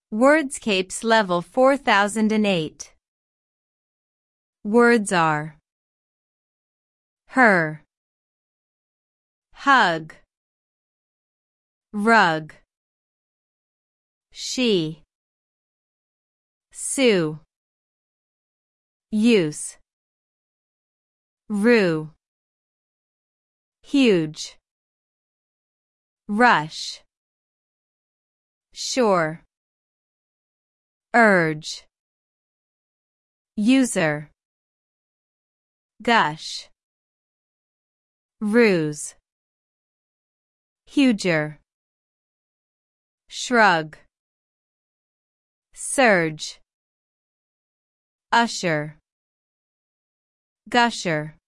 Wordscapes Level 4008. Words are her, hug, rug, she, sue, use, rue, huge, rush, sure, urge, user, gush, ruse, huger, shrug, surge, usher, gusher.